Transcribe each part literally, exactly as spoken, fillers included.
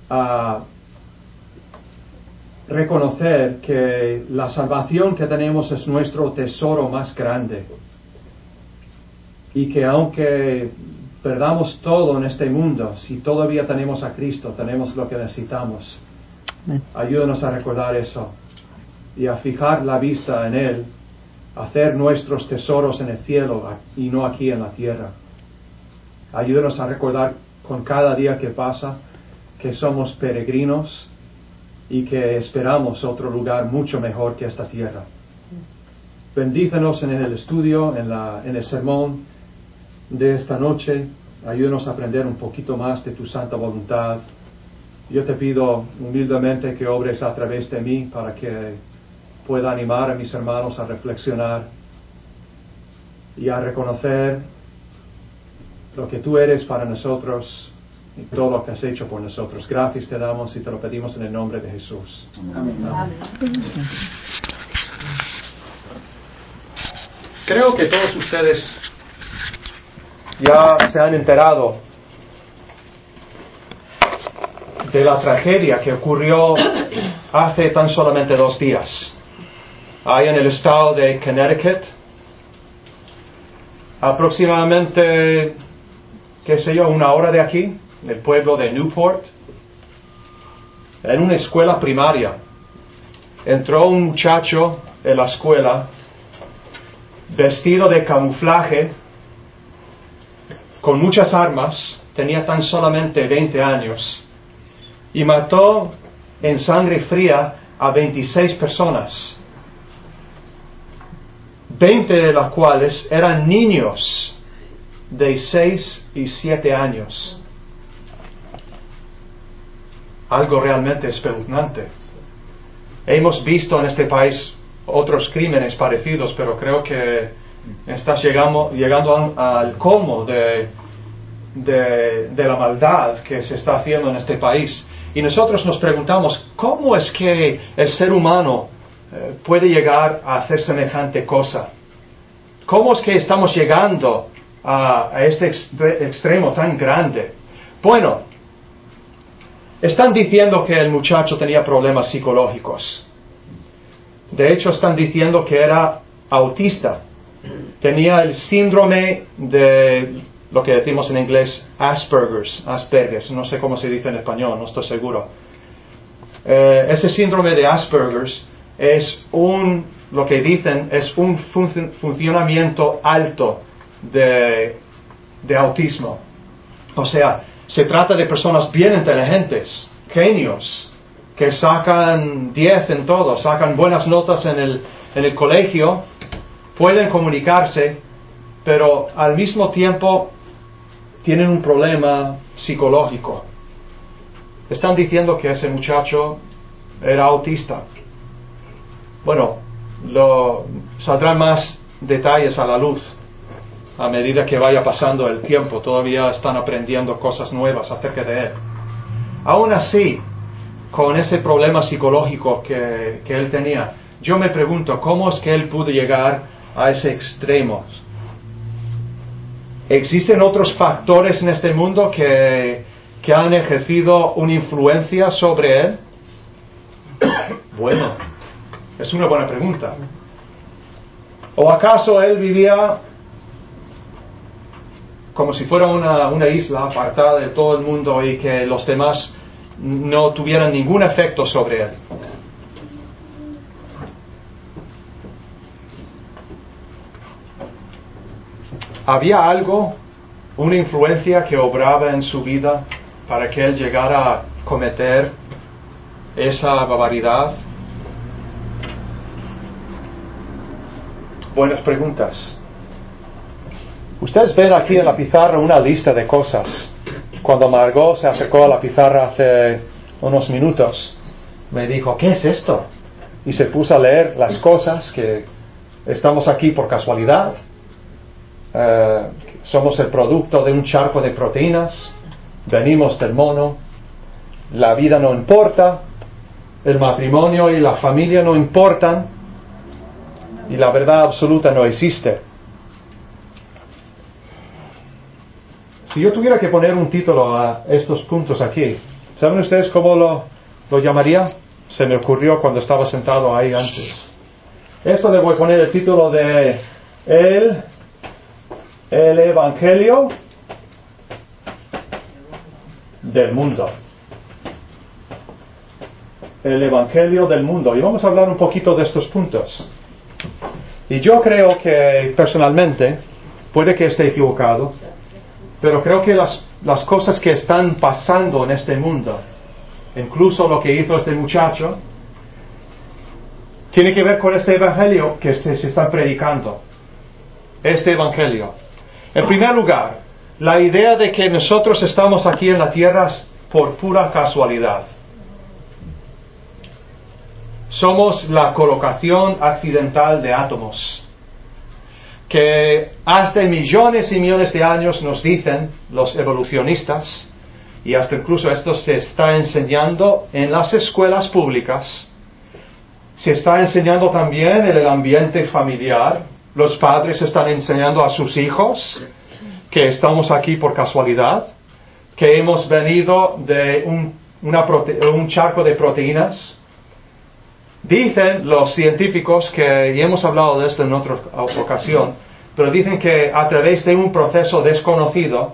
a reconocer que la salvación que tenemos es nuestro tesoro más grande y que aunque perdamos todo en este mundo, si todavía tenemos a Cristo, tenemos lo que necesitamos. Ayúdanos a recordar eso y a fijar la vista en Él, hacer nuestros tesoros en el cielo y no aquí en la tierra. Ayúdanos a recordar con cada día que pasa que somos peregrinos y que esperamos otro lugar mucho mejor que esta tierra. Bendícenos en el estudio, en, la, en el sermón de esta noche. Ayúdanos a aprender un poquito más de tu santa voluntad. Yo te pido humildemente que obres a través de mí para que pueda animar a mis hermanos a reflexionar y a reconocer lo que tú eres para nosotros y todo lo que has hecho por nosotros. Gracias te damos y te lo pedimos en el nombre de Jesús. Amén. Amén. Creo que todos ustedes ya se han enterado de la tragedia que ocurrió hace tan solamente dos días. Ahí en el estado de Connecticut, aproximadamente, qué sé yo, una hora de aquí, en el pueblo de Newport, en una escuela primaria, entró un muchacho en la escuela vestido de camuflaje, con muchas armas, tenía tan solamente veinte años, y mató en sangre fría a veintiséis personas, veinte de las cuales eran niños de seis y siete años. Algo realmente espeluznante. Hemos visto en este país otros crímenes parecidos, pero creo que estás llegando, llegando al colmo de, de, de la maldad que se está haciendo en este país. Y nosotros nos preguntamos, ¿cómo es que el ser humano eh, puede llegar a hacer semejante cosa? ¿Cómo es que estamos llegando a, a este extre- extremo tan grande? Bueno, están diciendo que el muchacho tenía problemas psicológicos. De hecho, están diciendo que era autista. Tenía el síndrome de lo que decimos en inglés Asperger's, Asperger's, no sé cómo se dice en español, no estoy seguro. Eh, ese síndrome de Asperger's es un, lo que dicen, es un fun- funcionamiento alto de, de autismo. O sea, se trata de personas bien inteligentes, genios, que sacan diez en todo, sacan buenas notas en el, en el colegio, pueden comunicarse, pero al mismo tiempo tienen un problema psicológico. Están diciendo que ese muchacho era autista. Bueno, lo, saldrán más detalles a la luz a medida que vaya pasando el tiempo. Todavía están aprendiendo cosas nuevas acerca de él. Aún así, con ese problema psicológico que, que él tenía, yo me pregunto, ¿cómo es que él pudo llegar a ese extremo? ¿Existen otros factores en este mundo que, que han ejercido una influencia sobre él? Bueno, es una buena pregunta. ¿O acaso él vivía como si fuera una, una isla apartada de todo el mundo y que los demás no tuvieran ningún efecto sobre él? ¿Había algo, una influencia que obraba en su vida para que él llegara a cometer esa barbaridad? Buenas preguntas. Ustedes ven aquí en la pizarra una lista de cosas. Cuando Margot se acercó a la pizarra hace unos minutos, me dijo, ¿qué es esto? Y se puso a leer las cosas que estamos aquí por casualidad. Uh, somos el producto de un charco de proteínas, venimos del mono, la vida no importa, el matrimonio y la familia no importan, y la verdad absoluta no existe. Si yo tuviera que poner un título a estos puntos aquí, ¿Saben ustedes cómo lo, lo llamaría? Se me ocurrió cuando estaba sentado ahí antes. Esto le voy a poner el título de El, el Evangelio del Mundo. El Evangelio del Mundo. Y vamos a hablar un poquito de estos puntos. Y yo creo que, personalmente, puede que esté equivocado, pero creo que las, las cosas que están pasando en este mundo, incluso lo que hizo este muchacho, tiene que ver con este Evangelio que se, se está predicando. Este Evangelio. En primer lugar, la idea de que nosotros estamos aquí en la tierra por pura casualidad. Somos la colocación accidental de átomos, que hace millones y millones de años nos dicen los evolucionistas, y hasta incluso esto se está enseñando en las escuelas públicas, se está enseñando también en el ambiente familiar. Los padres están enseñando a sus hijos que estamos aquí por casualidad, que hemos venido de un, una prote- un charco de proteínas. Dicen los científicos que, y hemos hablado de esto en otra ocasión, pero dicen que a través de un proceso desconocido,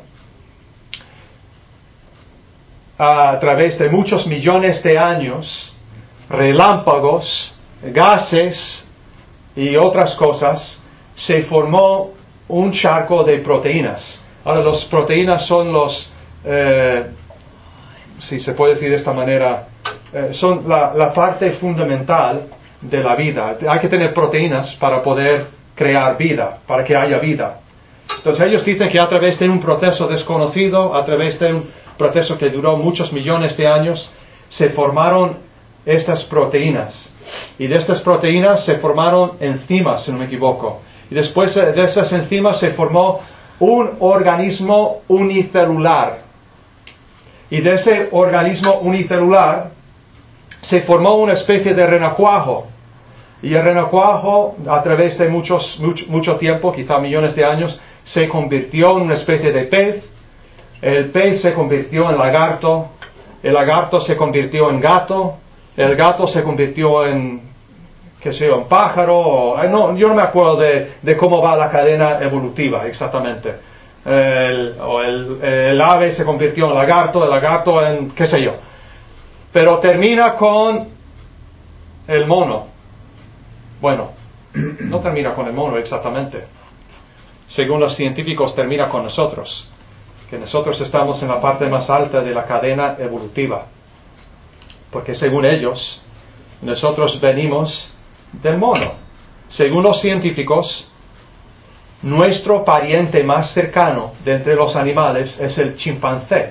a través de muchos millones de años, relámpagos, gases y otras cosas, se formó un charco de proteínas. Ahora, las proteínas son los, eh, si se puede decir de esta manera, eh, son la, la parte fundamental de la vida. Hay que tener proteínas para poder crear vida, para que haya vida. Entonces ellos dicen que a través de un proceso desconocido, a través de un proceso que duró muchos millones de años, se formaron estas proteínas. Y de estas proteínas se formaron enzimas, si no me equivoco. Y después de esas enzimas se formó un organismo unicelular. Y de ese organismo unicelular se formó una especie de renacuajo. Y el renacuajo, a través de muchos, mucho, mucho tiempo, quizá millones de años, se convirtió en una especie de pez. El pez se convirtió en lagarto. El lagarto se convirtió en gato. El gato se convirtió en, qué sé yo, en pájaro. O, no, yo no me acuerdo de, de cómo va la cadena evolutiva exactamente. El, o el, el ave se convirtió en lagarto, el lagarto en, qué sé yo. Pero termina con el mono. Bueno, no termina con el mono exactamente. Según los científicos, termina con nosotros. Que nosotros estamos en la parte más alta de la cadena evolutiva. Porque según ellos, nosotros venimos del mono. Según los científicos, nuestro pariente más cercano de entre los animales es el chimpancé.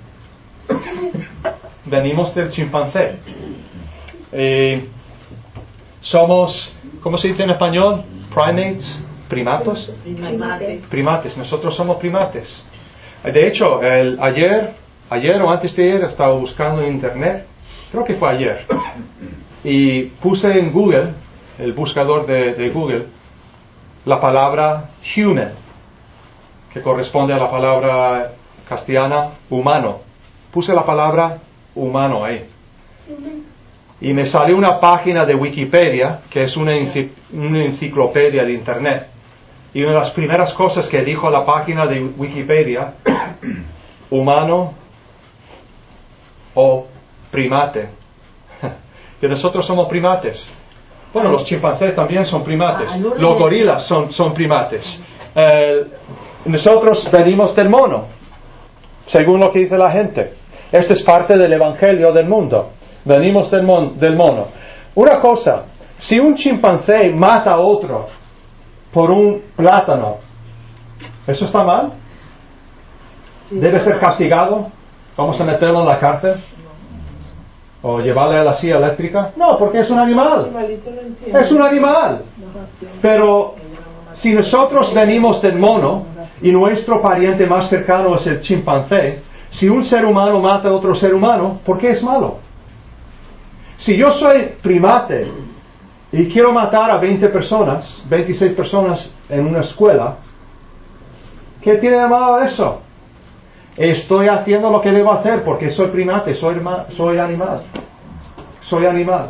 Venimos del chimpancé. Eh, somos, ¿cómo se dice en español? Primates, primatos. Primates. Primates. Nosotros somos primates. De hecho, el, ayer, ayer o antes de ayer estaba buscando en internet. Creo que fue ayer. Y puse en Google, el buscador de, de Google, la palabra human, que corresponde a la palabra castellana humano. Puse la palabra humano ahí. Y me salió una página de Wikipedia, que es una, enci- una enciclopedia de internet. Y una de las primeras cosas que dijo la página de Wikipedia, humano o primate. Que nosotros somos primates. Bueno, los chimpancés también son primates. Los gorilas son, son primates. Eh, nosotros venimos del mono, según lo que dice la gente. Esto es parte del evangelio del mundo. Venimos del, mon, del mono. Una cosa, si un chimpancé mata a otro por un plátano, ¿eso está mal? ¿Debe ser castigado? ¿Vamos a meterlo en la cárcel? ¿O llevarle a la silla eléctrica? No, porque es un animal. Es un animal. Pero si nosotros venimos del mono y nuestro pariente más cercano es el chimpancé, si un ser humano mata a otro ser humano, ¿por qué es malo? Si yo soy primate y quiero matar a veinte personas, veintiséis personas en una escuela, ¿qué tiene de malo eso? Estoy haciendo lo que debo hacer porque soy primate, soy, soy animal. Soy animal.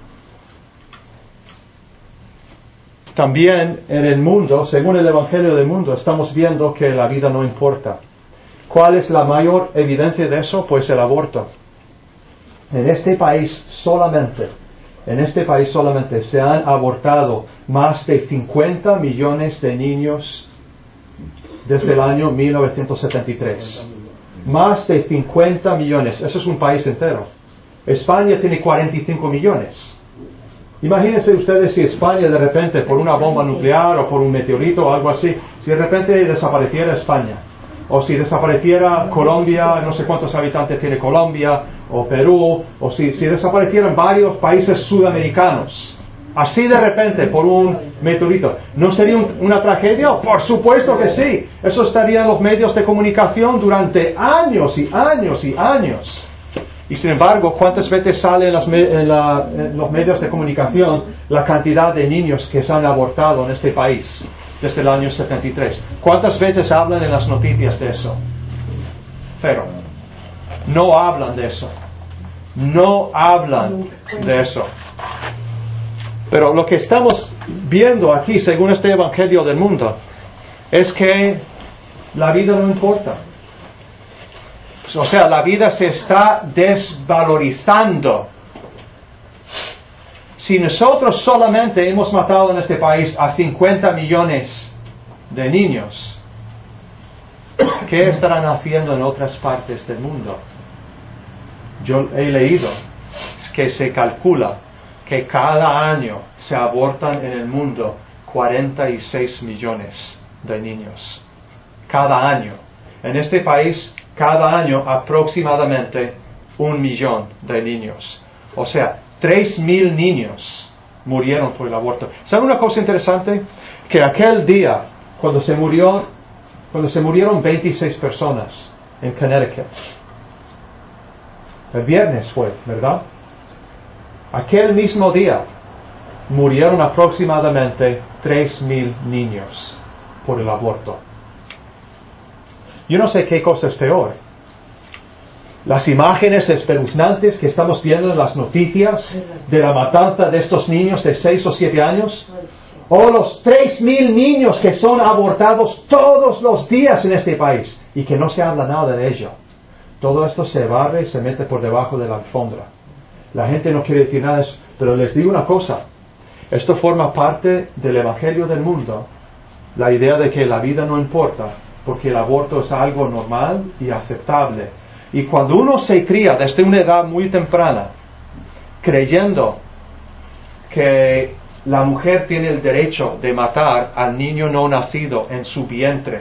También en el mundo, según el Evangelio del mundo, estamos viendo que la vida no importa. ¿Cuál es la mayor evidencia de eso? Pues el aborto. En este país solamente, en este país solamente se han abortado más de cincuenta millones de niños desde el año mil novecientos setenta y tres. Más de cincuenta millones. Eso es un país entero. España tiene cuarenta y cinco millones. Imagínense ustedes si España de repente, por una bomba nuclear o por un meteorito o algo así, si de repente desapareciera España, o si desapareciera Colombia, no sé cuántos habitantes tiene Colombia, o Perú, o si, si desaparecieran varios países sudamericanos, así de repente por un meteorito, ¿no sería un, una tragedia? Por supuesto que sí. Eso estaría en los medios de comunicación durante años y años y años. Y sin embargo, ¿cuántas veces sale en, las me- en, la, en los medios de comunicación la cantidad de niños que se han abortado en este país desde el año setenta y tres? ¿Cuántas veces hablan en las noticias de eso? Cero. No hablan de eso. No hablan de eso. Pero lo que estamos viendo aquí, según este Evangelio del mundo, es que la vida no importa. O sea, la vida se está desvalorizando. Si nosotros solamente hemos matado en este país a cincuenta millones de niños, ¿qué estarán haciendo en otras partes del mundo? Yo he leído que se calcula que cada año se abortan en el mundo cuarenta y seis millones de niños. Cada año. En este país, cada año aproximadamente un millón de niños. O sea, tres mil niños murieron por el aborto. ¿Saben una cosa interesante? Que aquel día, cuando se murió, cuando se murieron veintiséis personas en Connecticut, el viernes fue, ¿verdad? Aquel mismo día murieron aproximadamente tres mil niños por el aborto. Yo no sé qué cosa es peor. Las imágenes espeluznantes que estamos viendo en las noticias de la matanza de estos niños de seis o siete años, o los tres mil niños que son abortados todos los días en este país y que no se habla nada de ello. Todo esto se barre y se mete por debajo de la alfombra. La gente no quiere decir nada de eso, pero les digo una cosa. Esto forma parte del Evangelio del mundo, la idea de que la vida no importa, porque el aborto es algo normal y aceptable. Y cuando uno se cría desde una edad muy temprana, creyendo que la mujer tiene el derecho de matar al niño no nacido en su vientre,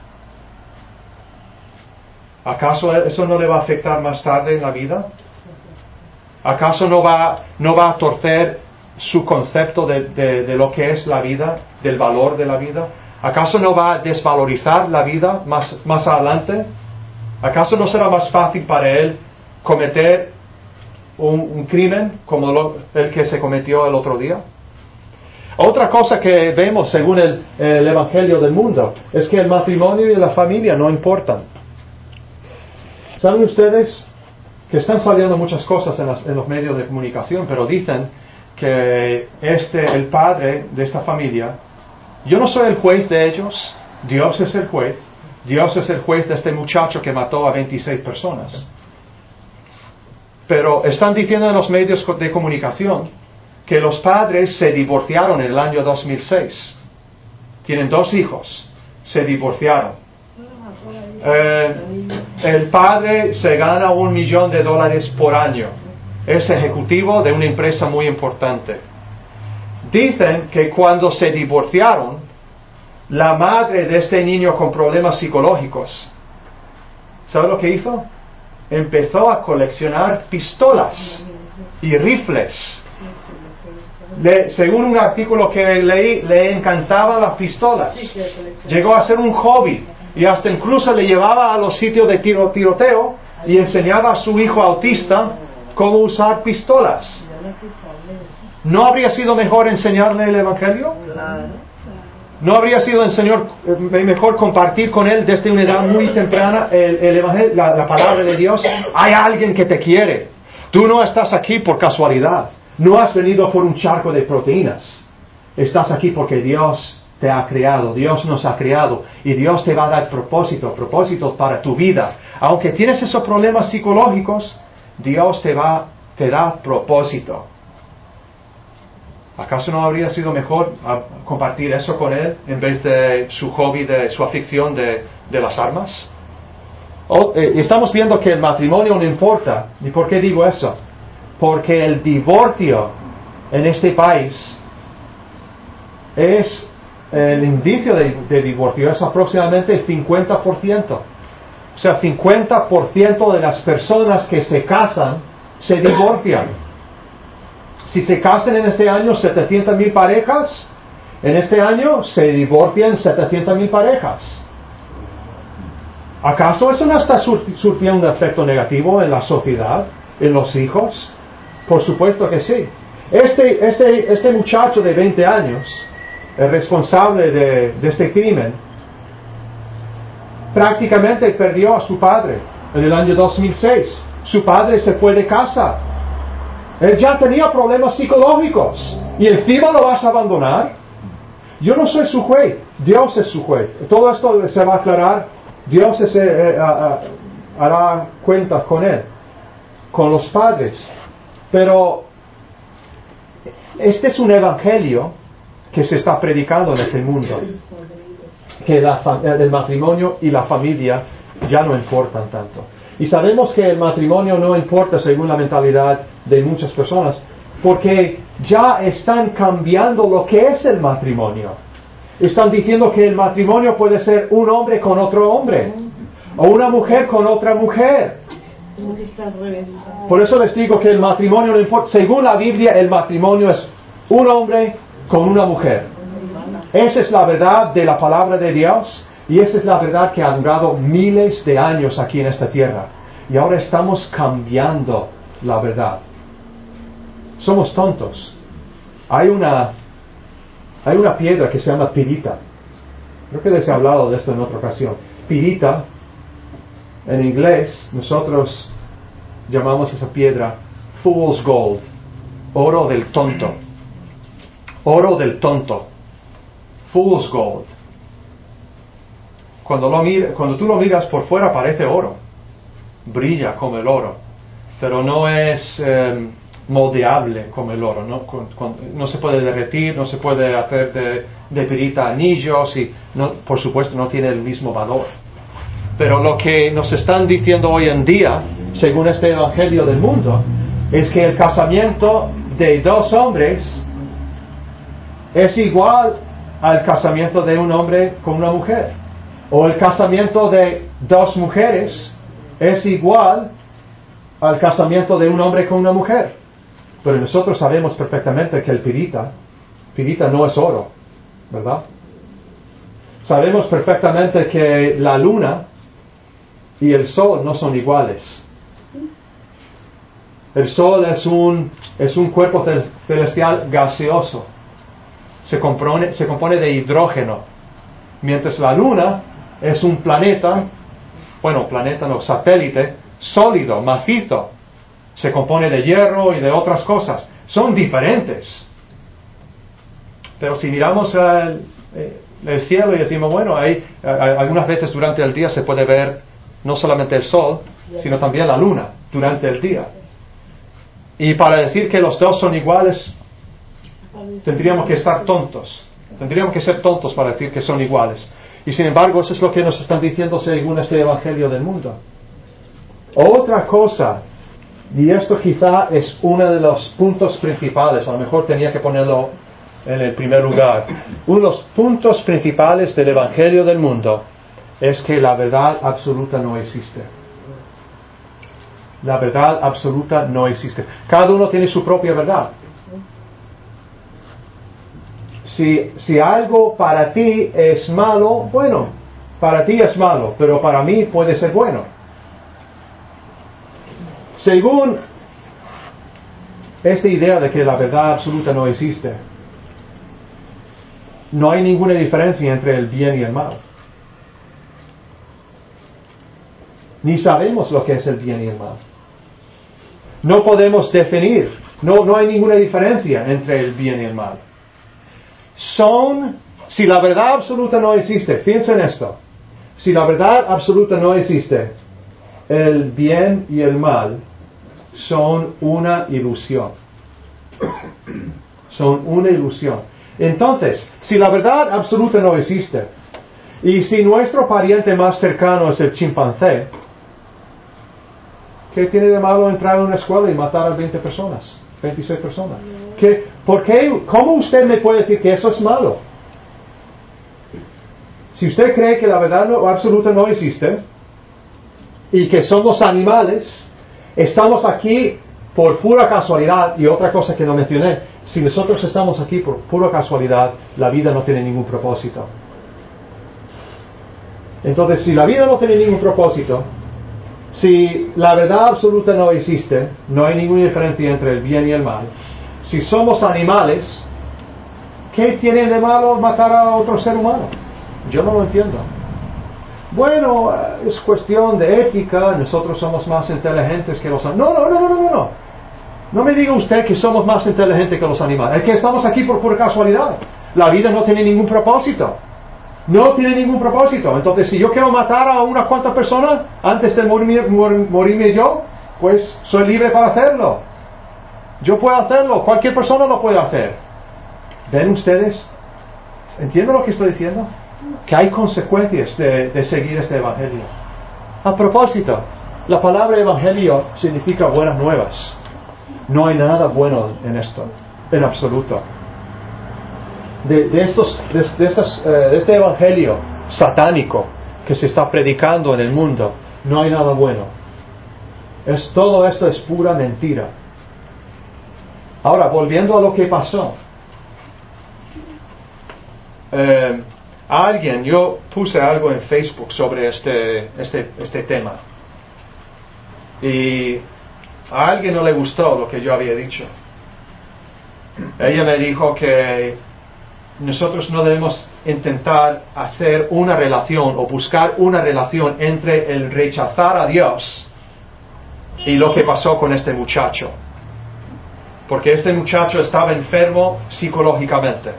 ¿acaso eso no le va a afectar más tarde en la vida? ¿Acaso no va, no va a torcer su concepto de, de, de lo que es la vida, del valor de la vida? ¿Acaso no va a desvalorizar la vida más, más adelante? ¿Acaso no será más fácil para él cometer un, un crimen como lo, el que se cometió el otro día? Otra cosa que vemos según el, el Evangelio del mundo es que el matrimonio y la familia no importan. ¿Saben ustedes que están saliendo muchas cosas en, las, en los medios de comunicación, pero dicen que este, el padre de esta familia, yo no soy el juez de ellos, Dios es el juez, Dios es el juez de este muchacho que mató a veintiséis personas. Pero están diciendo en los medios de comunicación que los padres se divorciaron en el año dos mil seis. Tienen dos hijos, se divorciaron. Eh, el padre se gana un millón de dólares por año. Es ejecutivo de una empresa muy importante. Dicen que cuando se divorciaron, la madre de este niño con problemas psicológicos, ¿sabe lo que hizo? Empezó a coleccionar pistolas y rifles. Le, según un artículo que leí, le encantaban las pistolas. Llegó a ser un hobby y hasta incluso le llevaba a los sitios de tiro, tiroteo y enseñaba a su hijo autista cómo usar pistolas. ¿No habría sido mejor enseñarle el Evangelio? ¿No habría sido el Señor eh, mejor compartir con Él desde una edad muy temprana el, el evangelio, la, la palabra de Dios? Hay alguien que te quiere. Tú no estás aquí por casualidad. No has venido por un charco de proteínas. Estás aquí porque Dios te ha creado. Dios nos ha creado. Y Dios te va a dar propósito, propósitos para tu vida. Aunque tienes esos problemas psicológicos, Dios te va, te da propósito. ¿Acaso no habría sido mejor compartir eso con Él en vez de su hobby, de su afición de, de las armas? Oh, eh, estamos viendo que el matrimonio no importa. ¿Y por qué digo eso? Porque el divorcio en este país es, el indicio de, de divorcio es aproximadamente el cincuenta por ciento. O sea, cincuenta por ciento de las personas que se casan se divorcian. Si se casan en este año setecientas mil parejas, en este año se divorcian setecientas mil parejas. ¿Acaso eso no está surtiendo un efecto negativo en la sociedad, en los hijos? Por supuesto que sí. Este, este, este muchacho de veinte años, el responsable de, de este crimen, prácticamente perdió a su padre en el año dos mil seis. Su padre se fue de casa. Él ya tenía problemas psicológicos y encima lo vas a abandonar. Yo no soy su juez, Dios es su juez. Todo esto se va a aclarar. Dios es, eh, eh, uh, hará cuentas con él, con los padres. Pero este es un evangelio que se está predicando en este mundo, que la, el matrimonio y la familia ya no importan tanto. Y sabemos que el matrimonio no importa según la mentalidad de muchas personas, porque ya están cambiando lo que es el matrimonio. Están diciendo que el matrimonio puede ser un hombre con otro hombre, o una mujer con otra mujer. Por eso les digo que el matrimonio no importa. Según la Biblia, el matrimonio es un hombre con una mujer. Esa es la verdad de la palabra de Dios. Y esa es la verdad que ha durado miles de años aquí en esta tierra. Y ahora estamos cambiando la verdad. Somos tontos. Hay una, hay una piedra que se llama pirita. Creo que les he hablado de esto en otra ocasión. Pirita, en inglés, nosotros llamamos esa piedra fool's gold. Oro del tonto. Oro del tonto. Fool's gold. Cuando, lo mira, cuando tú lo miras por fuera parece oro, brilla como el oro, pero no es eh, moldeable como el oro, ¿no? Con, con, no se puede derretir, no se puede hacer de, de pirita anillos y no, por supuesto no tiene el mismo valor. Pero lo que nos están diciendo hoy en día, según este evangelio del mundo, es que el casamiento de dos hombres es igual al casamiento de un hombre con una mujer. O el casamiento de dos mujeres es igual al casamiento de un hombre con una mujer. Pero nosotros sabemos perfectamente que el pirita, pirita no es oro, ¿verdad? Sabemos perfectamente que la luna y el sol no son iguales. El sol es un, es un cuerpo celestial gaseoso. Se compone, se compone de hidrógeno. Mientras la luna es un planeta, bueno, planeta no, satélite, sólido, macizo. Se compone de hierro y de otras cosas. Son diferentes. Pero si miramos al el cielo y decimos, bueno, hay, hay algunas veces durante el día se puede ver no solamente el sol, sino también la luna durante el día. Y para decir que los dos son iguales, tendríamos que estar tontos. Tendríamos que ser tontos para decir que son iguales. Y sin embargo, eso es lo que nos están diciendo según este evangelio del mundo. Otra cosa, y esto quizá es uno de los puntos principales, a lo mejor tenía que ponerlo en el primer lugar. Uno de los puntos principales del evangelio del mundo es que la verdad absoluta no existe. La verdad absoluta no existe. Cada uno tiene su propia verdad. Si, si algo para ti es malo, bueno, para ti es malo, pero para mí puede ser bueno. Según esta idea de que la verdad absoluta no existe, no hay ninguna diferencia entre el bien y el mal. Ni sabemos lo que es el bien y el mal. No podemos definir, no, no hay ninguna diferencia entre el bien y el mal. Son, si la verdad absoluta no existe, piensa en esto, si la verdad absoluta no existe, el bien y el mal son una ilusión. Son una ilusión. Entonces, si la verdad absoluta no existe, y si nuestro pariente más cercano es el chimpancé, ¿qué tiene de malo entrar en una escuela y matar a veinte personas? veintiséis personas. ¿Qué, ¿Por qué? ¿Cómo usted me puede decir que eso es malo? Si usted cree que la verdad no, absoluta no existe, y que somos animales, estamos aquí por pura casualidad, y otra cosa que no mencioné, si nosotros estamos aquí por pura casualidad, la vida no tiene ningún propósito. Entonces, si la vida no tiene ningún propósito, si la verdad absoluta no existe, no hay ninguna diferencia entre el bien y el mal, si somos animales, ¿qué tiene de malo matar a otro ser humano? Yo no lo entiendo. Bueno, es cuestión de ética, nosotros somos más inteligentes que los animales. No, no, no, no, no, no. No me diga usted que somos más inteligentes que los animales. Es que estamos aquí por pura casualidad. La vida no tiene ningún propósito. No tiene ningún propósito. Entonces, si yo quiero matar a unas cuantas personas antes de morirme, mor, morirme yo, pues soy libre para hacerlo. Yo puedo hacerlo. Cualquier persona lo puede hacer. ¿Ven ustedes? ¿Entienden lo que estoy diciendo? Que hay consecuencias de, de seguir este evangelio. A propósito, la palabra evangelio significa buenas nuevas. No hay nada bueno en esto, en absoluto. De, de, estos, de, de, estas, uh, de este evangelio satánico que se está predicando en el mundo, no hay nada bueno. Es, todo esto es pura mentira. Ahora, volviendo a lo que pasó. Eh, alguien, yo puse algo en Facebook sobre este, este, este tema. Y a alguien no le gustó lo que yo había dicho. Ella me dijo que nosotros no debemos intentar hacer una relación o buscar una relación entre el rechazar a Dios y lo que pasó con este muchacho. Porque este muchacho estaba enfermo psicológicamente.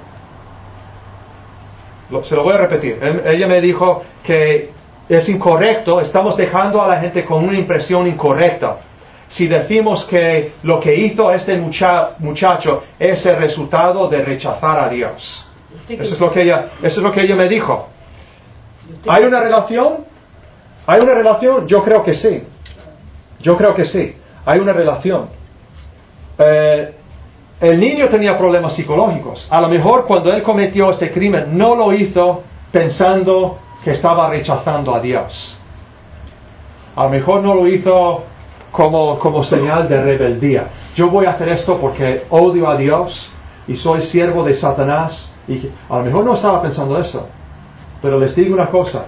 Lo, se lo voy a repetir. Él, ella me dijo que es incorrecto, estamos dejando a la gente con una impresión incorrecta si decimos que lo que hizo este mucha, muchacho es el resultado de rechazar a Dios. Eso es lo que ella, eso es lo que ella me dijo. ¿Hay una relación? ¿Hay una relación? Yo creo que sí. Yo creo que sí. Hay una relación. Eh, el niño tenía problemas psicológicos. A lo mejor cuando él cometió este crimen no lo hizo pensando que estaba rechazando a Dios. A lo mejor no lo hizo como, como señal de rebeldía. Yo voy a hacer esto porque odio a Dios y soy siervo de Satanás. Y a lo mejor no estaba pensando eso. Pero les digo una cosa.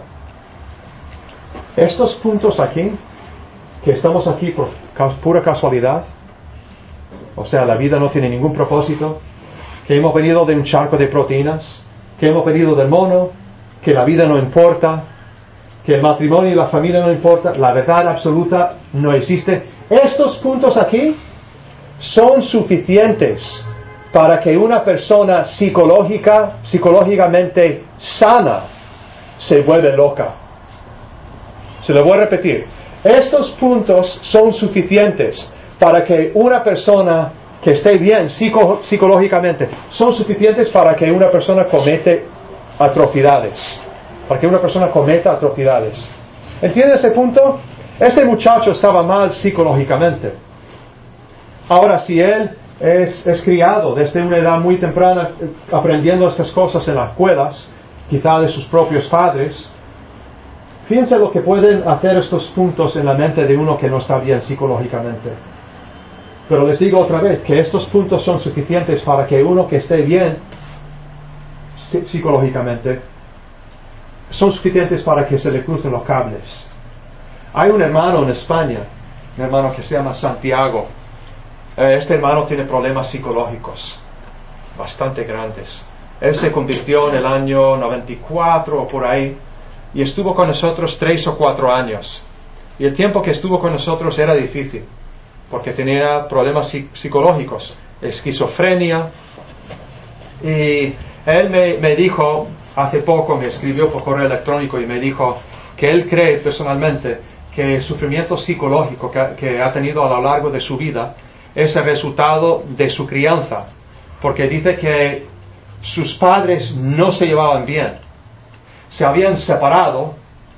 Estos puntos aquí, que estamos aquí por pura casualidad, o sea, la vida no tiene ningún propósito, que hemos venido de un charco de proteínas, que hemos venido del mono, que la vida no importa, que el matrimonio y la familia no importa, la verdad absoluta no existe. Estos puntos aquí son suficientes para que una persona psicológica, psicológicamente sana se vuelva loca. Se lo voy a repetir. Estos puntos son suficientes para que una persona que esté bien psico, psicológicamente, son suficientes para que una persona comete atrocidades. Para que una persona cometa atrocidades. ¿Entiende ese punto? Este muchacho estaba mal psicológicamente. Ahora, si él es, es criado desde una edad muy temprana, aprendiendo estas cosas en las escuelas, quizá de sus propios padres, fíjense lo que pueden hacer estos puntos en la mente de uno que no está bien psicológicamente. Pero les digo otra vez que estos puntos son suficientes para que uno que esté bien psicológicamente, son suficientes para que se le crucen los cables. Hay un hermano en España, un hermano que se llama Santiago. Este hermano tiene problemas psicológicos bastante grandes. Él se convirtió en el año noventa y cuatro o por ahí, y estuvo con nosotros tres o cuatro años. Y el tiempo que estuvo con nosotros era difícil, porque tenía problemas psicológicos, esquizofrenia. Y él me, me dijo, hace poco me escribió por correo electrónico y me dijo que él cree personalmente que el sufrimiento psicológico que, que ha tenido a lo largo de su vida es el resultado de su crianza, porque dice que sus padres no se llevaban bien, se habían separado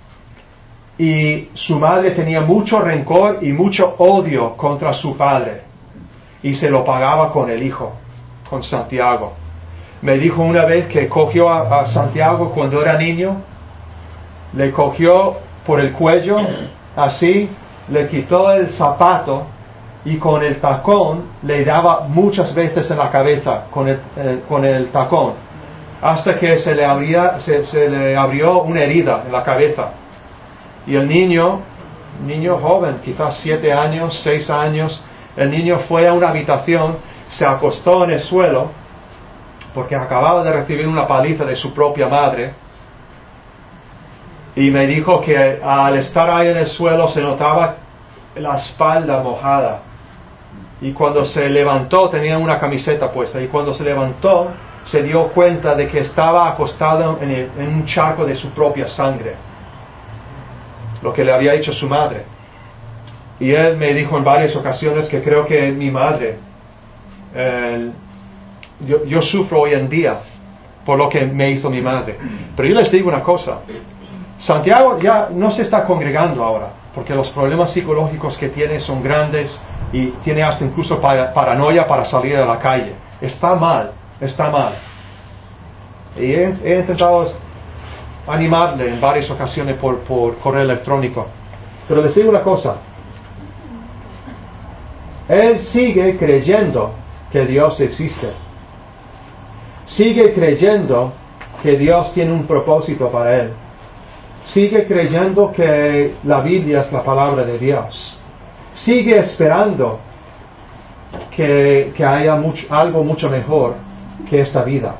y su madre tenía mucho rencor y mucho odio contra su padre y se lo pagaba con el hijo, con Santiago. Me dijo una vez que cogió a, a Santiago cuando era niño, le cogió por el cuello, así, le quitó el zapato y con el tacón le daba muchas veces en la cabeza con el, eh, con el tacón, hasta que se le, abría, se, se le abrió una herida en la cabeza. Y el niño, niño joven, quizás siete años, seis años, el niño fue a una habitación, se acostó en el suelo, porque acababa de recibir una paliza de su propia madre, y me dijo que al estar ahí en el suelo se notaba la espalda mojada, y cuando se levantó tenía una camiseta puesta, y cuando se levantó se dio cuenta de que estaba acostado en, el, en un charco de su propia sangre, lo que le había hecho su madre. Y él me dijo en varias ocasiones que creo que mi madre, eh, yo, yo sufro hoy en día por lo que me hizo mi madre. Pero yo les digo una cosa, Santiago ya no se está congregando ahora, porque los problemas psicológicos que tiene son grandes y tiene hasta incluso para, paranoia para salir a la calle. Está mal, está mal. Y he, he intentado animarle en varias ocasiones por, por correo electrónico. Pero les digo una cosa, él sigue creyendo que Dios existe. Sigue creyendo que Dios tiene un propósito para él. Sigue creyendo que la Biblia es la palabra de Dios. Sigue esperando que, que haya mucho, algo mucho mejor que esta vida.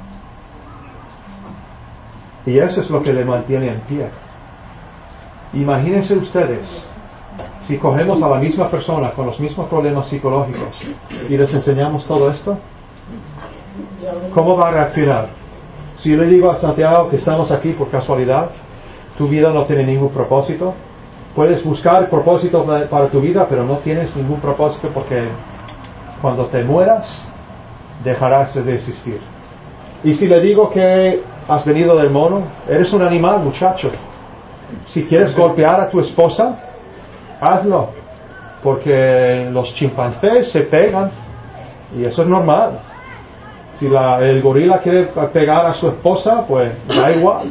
Y eso es lo que le mantiene en pie. Imagínense ustedes, si cogemos a la misma persona con los mismos problemas psicológicos y les enseñamos todo esto, ¿cómo va a reaccionar? Si yo le digo a Santiago que estamos aquí por casualidad, tu vida no tiene ningún propósito, puedes buscar propósito para tu vida, pero no tienes ningún propósito porque cuando te mueras dejarás de existir. Y si le digo que has venido del mono, eres un animal, muchacho. Si quieres golpear a tu esposa, hazlo, porque los chimpancés se pegan y eso es normal. Si la, el gorila quiere pegar a su esposa, pues da igual.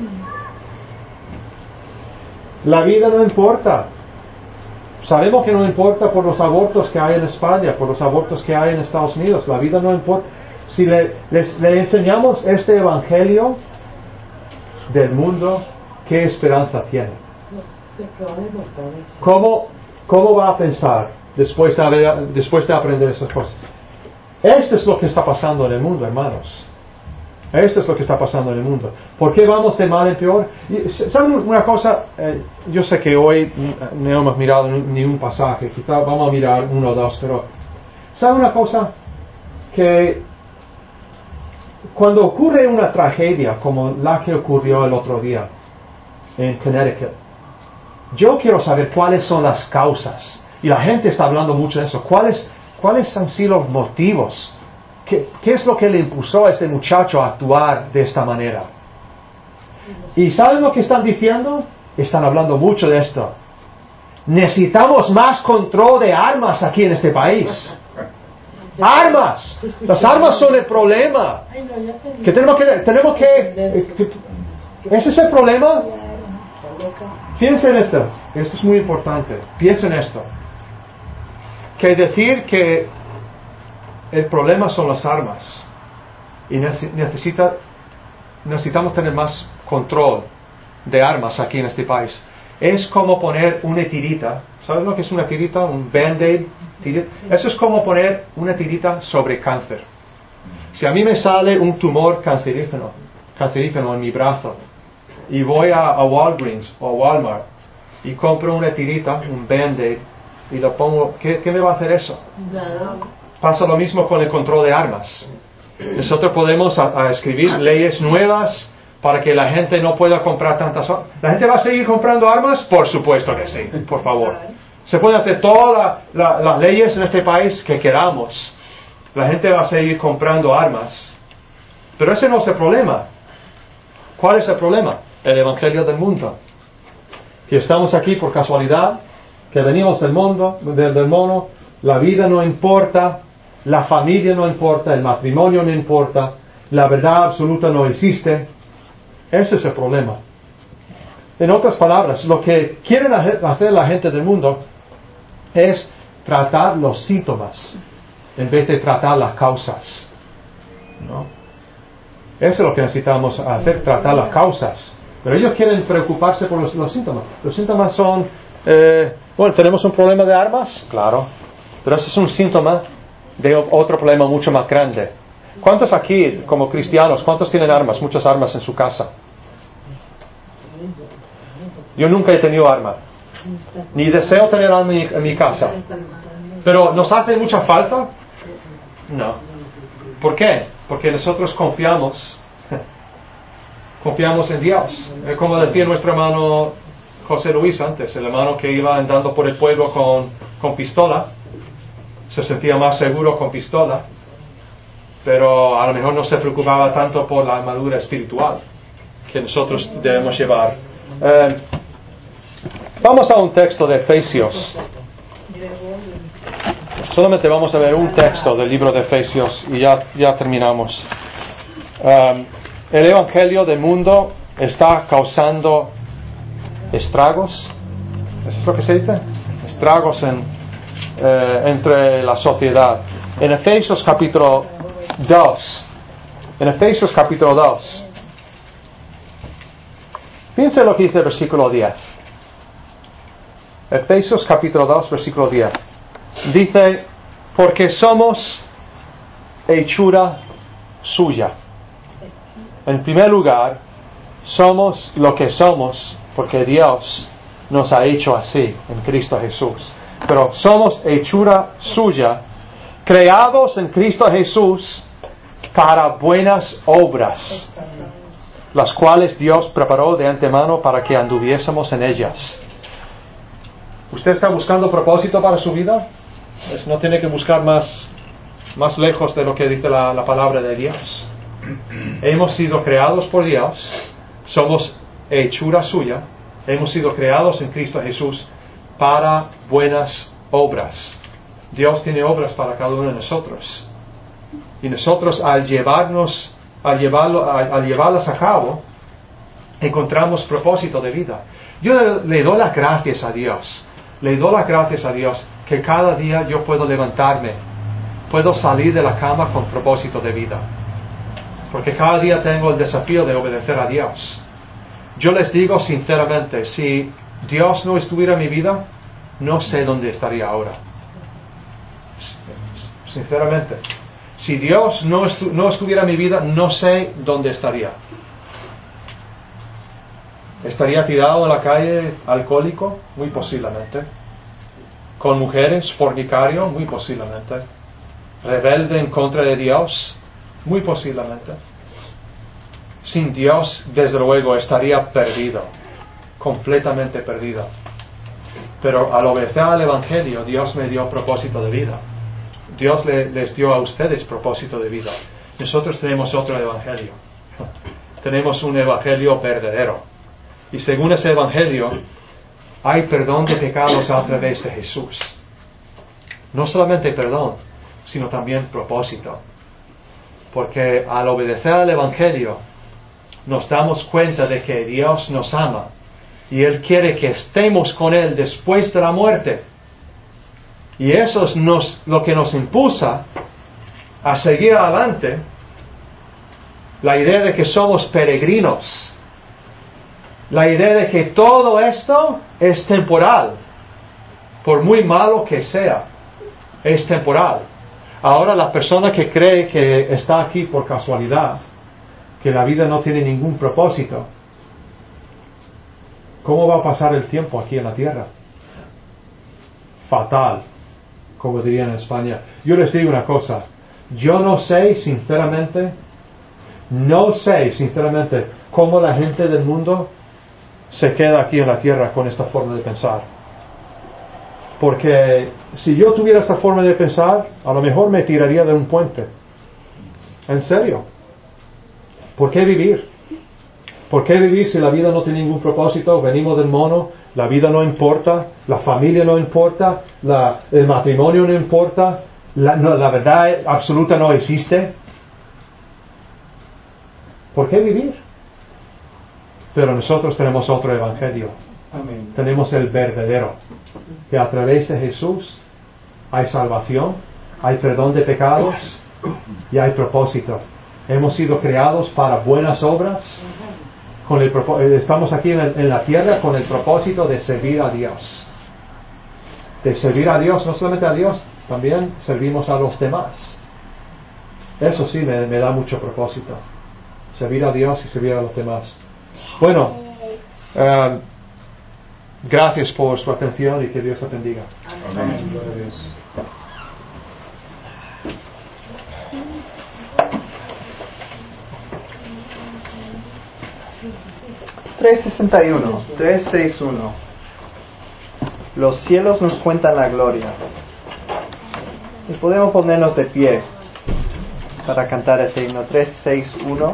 La vida no importa. Sabemos que no importa por los abortos que hay en España, por los abortos que hay en Estados Unidos. La vida no importa. Si le, les, le enseñamos este evangelio del mundo, ¿qué esperanza tiene? ¿Cómo, cómo va a pensar después de, haber, después de aprender esas cosas? Esto es lo que está pasando en el mundo, hermanos. Esto es lo que está pasando en el mundo. ¿Por qué vamos de mal en peor? ¿Saben una cosa? Eh, yo sé que hoy no hemos mirado ni un pasaje, quizá vamos a mirar uno o dos, pero ¿saben una cosa? Que cuando ocurre una tragedia como la que ocurrió el otro día en Connecticut, yo quiero saber cuáles son las causas. Y la gente está hablando mucho de eso. ¿Cuáles, cuáles han sido los motivos? ¿Qué, ¿Qué es lo que le impulsó a este muchacho a actuar de esta manera? ¿Y saben lo que están diciendo? Están hablando mucho de esto. Necesitamos más control de armas aquí en este país. Armas. Las armas son el problema. Que tenemos que, tenemos que, ¿ese es el problema? Piensen en esto. Esto es muy importante. Piensen en esto. Que decir que el problema son las armas y necesita, necesitamos tener más control de armas aquí en este país. Es como poner una tirita. ¿Sabes lo que es una tirita? Un band-aid. Eso es como poner una tirita sobre cáncer. Si a mí me sale un tumor cancerígeno, cancerígeno en mi brazo, y voy a, a Walgreens o Walmart y compro una tirita, un Band-Aid, y lo pongo, ¿qué, ¿qué me va a hacer eso? Pasa lo mismo con el control de armas. Nosotros podemos a, a escribir leyes nuevas para que la gente no pueda comprar tantas armas. ¿La gente va a seguir comprando armas? Por supuesto que sí, por favor. Se pueden hacer todas la, la, las leyes en este país que queramos. La gente va a seguir comprando armas. Pero ese no es el problema. ¿Cuál es el problema? El evangelio del mundo. Que estamos aquí por casualidad, que venimos del mundo, del, del mono, la vida no importa, la familia no importa, el matrimonio no importa, la verdad absoluta no existe. Ese es el problema. En otras palabras, lo que quieren hacer la gente del mundo es tratar los síntomas en vez de tratar las causas, ¿no? Eso es lo que necesitamos hacer, tratar las causas. Pero ellos quieren preocuparse por los, los síntomas. Los síntomas son, eh, bueno, ¿tenemos un problema de armas? Claro. Pero ese es un síntoma de otro problema mucho más grande. ¿Cuántos aquí, como cristianos, cuántos tienen armas, muchas armas en su casa? Yo nunca he tenido arma. Ni deseo tener arma en mi, en mi casa. ¿Pero nos hace mucha falta? No. ¿Por qué? Porque nosotros confiamos. Confiamos en Dios. Como decía nuestro hermano José Luis antes, el hermano que iba andando por el pueblo con, con pistola, se sentía más seguro con pistola, pero a lo mejor no se preocupaba tanto por la armadura espiritual que nosotros debemos llevar. Eh, vamos a un texto de Efesios. Solamente vamos a ver un texto del libro de Efesios y ya, ya terminamos. Um, el evangelio del mundo está causando estragos. ¿Eso es lo que se dice? Estragos en, eh, entre la sociedad. En Efesios capítulo dos. En Efesios capítulo dos. Piensa lo que dice el versículo diez. Efesios capítulo dos, versículo diez. Dice, porque somos hechura suya. En primer lugar, somos lo que somos porque Dios nos ha hecho así en Cristo Jesús. Pero somos hechura suya, creados en Cristo Jesús para buenas obras, las cuales Dios preparó de antemano para que anduviésemos en ellas. ¿Usted está buscando propósito para su vida? Pues no tiene que buscar más, más lejos de lo que dice la, la palabra de Dios. Hemos sido creados por Dios, somos hechura suya, hemos sido creados en Cristo Jesús para buenas obras. Dios tiene obras para cada uno de nosotros. Y nosotros al llevarnos, al, llevarlo, al, al llevarlas a cabo, encontramos propósito de vida. Yo le, le doy las gracias a Dios. Le doy las gracias a Dios que cada día yo puedo levantarme, puedo salir de la cama con propósito de vida. Porque cada día tengo el desafío de obedecer a Dios. Yo les digo sinceramente, si Dios no estuviera en mi vida, no sé dónde estaría ahora. Sinceramente. Si Dios no, estu- no estuviera en mi vida, no sé dónde estaría. ¿Estaría tirado en la calle alcohólico? Muy posiblemente. ¿Con mujeres, fornicario? Muy posiblemente. ¿Rebelde en contra de Dios? Muy posiblemente. Sin Dios, desde luego, estaría perdido. Completamente perdido. Pero al obedecer al Evangelio, Dios me dio propósito de vida. Dios le, les dio a ustedes propósito de vida. Nosotros tenemos otro Evangelio. Tenemos un Evangelio verdadero. Y según ese Evangelio, hay perdón de pecados a través de Jesús. No solamente perdón, sino también propósito. Porque al obedecer al Evangelio, nos damos cuenta de que Dios nos ama. Y Él quiere que estemos con Él después de la muerte. Y eso es nos, lo que nos impulsa a seguir adelante. La idea de que somos peregrinos. La idea de que todo esto es temporal. Por muy malo que sea, es temporal. Ahora la persona que cree que está aquí por casualidad, que la vida no tiene ningún propósito, ¿cómo va a pasar el tiempo aquí en la tierra? Fatal, como dirían en España. Yo les digo una cosa, yo no sé sinceramente, no sé sinceramente cómo la gente del mundo se queda aquí en la tierra con esta forma de pensar. Porque si yo tuviera esta forma de pensar, a lo mejor me tiraría de un puente. En serio. ¿Por qué vivir? ¿Por qué vivir si la vida no tiene ningún propósito? Venimos del mono, la vida no importa, la familia no importa, la, el matrimonio no importa, la, no, la verdad absoluta no existe. ¿Por qué vivir? Pero nosotros tenemos otro evangelio. Amén. Tenemos el verdadero, que a través de Jesús hay salvación, hay perdón de pecados y hay propósito. Hemos sido creados para buenas obras. Con el, estamos aquí en, el, en la tierra con el propósito de servir a Dios. De servir a Dios, no solamente a Dios, también servimos a los demás. Eso sí me, me da mucho propósito. Servir a Dios y servir a los demás. Bueno, uh, gracias por su atención y que Dios los bendiga. Amén. Gloria a Dios. trescientos sesenta y uno, trescientos sesenta y uno. Los cielos nos cuentan la gloria. Y podemos ponernos de pie para cantar este himno. trescientos sesenta y uno.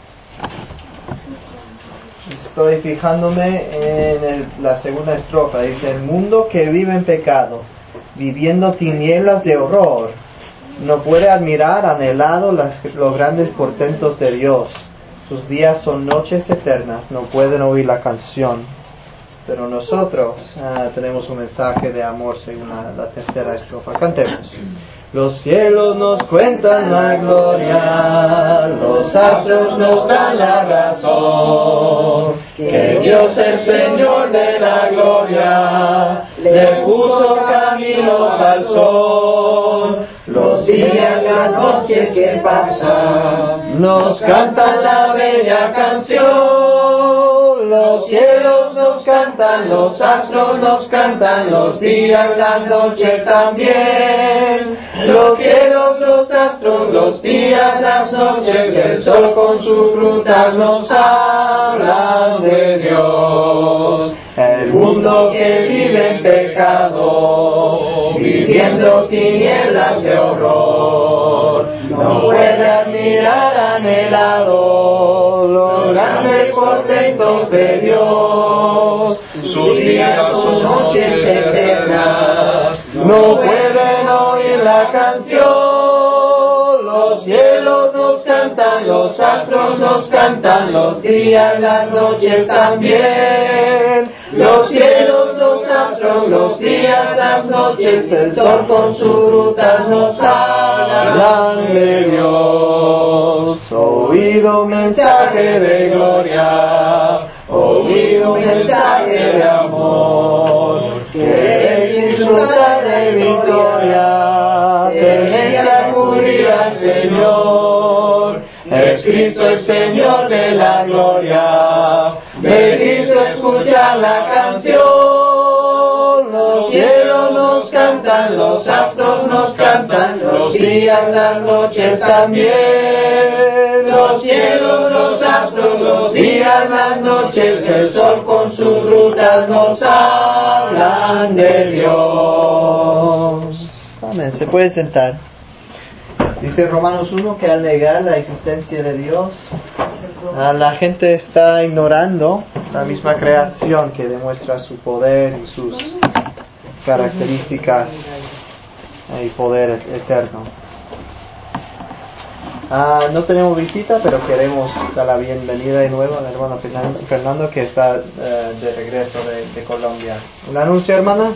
Estoy fijándome en el, la segunda estrofa. Dice: el mundo que vive en pecado, viviendo tinieblas de horror, no puede admirar anhelado las, los grandes portentos de Dios. Sus días son noches eternas, no pueden oír la canción. Pero nosotros ah, tenemos un mensaje de amor según la, la tercera estrofa. Cantemos. Los cielos nos cuentan la gloria, los astros nos dan la razón, que Dios el Señor de la gloria le puso caminos al sol. Los días y las noches que pasan nos cantan la bella canción. Los cielos nos cantan, los astros nos cantan, los días, las noches también. Los cielos, los astros, los días, las noches, el sol con sus rutas nos hablan de Dios. El mundo que vive en pecado, viviendo tinieblas de horror, no puede admirar anhelado los grandes portentos de Dios. Sus días son noches eternas, no pueden oír la canción. Los cielos nos cantan, los astros nos cantan, los días, las noches también. Los cielos, los astros, los días, las noches, el sol con sus rutas nos hablan de Dios. Oído mensaje de gloria, oído mensaje de amor, que disfrutar de victoria, tenéis que acudir al Señor. Es Cristo el Señor de la gloria, venid a escuchar la canción. Los cielos nos cantan, los astros nos cantan, los días, las noches también. Los cielos, los astros, los días, las noches, el sol con sus rutas nos hablan de Dios. Amén. Se puede sentar. Dice Romanos uno que al negar la existencia de Dios, la gente está ignorando la misma creación que demuestra su poder y sus características y poder eterno. Ah, no tenemos visita, pero queremos dar la bienvenida de nuevo al hermano Fernando, Fernando que está uh, de regreso de, de Colombia. ¿Un anuncio, hermana?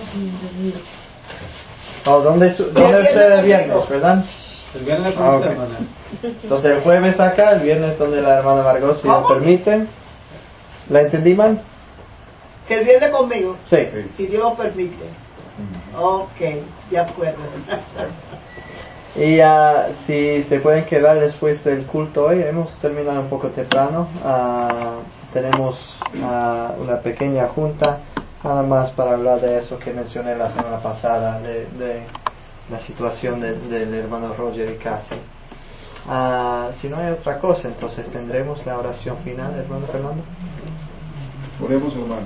Oh, ¿Dónde, dónde es el viernes, verdad? El viernes con ah, usted, okay. hermana. Entonces el jueves acá, el viernes donde la hermana Margot, si nos permite. ¿La entendí mal? Que el viernes conmigo. Sí. Si Dios lo permite. Ok, de acuerdo. Y uh, si se pueden quedar después del culto hoy, hemos terminado un poco temprano. Uh, tenemos uh, una pequeña junta, nada más para hablar de eso que mencioné la semana pasada, de, de la situación de, del hermano Roger y Cassie. Uh, si no hay otra cosa, entonces tendremos la oración final, hermano Fernando. Oremos, hermanos.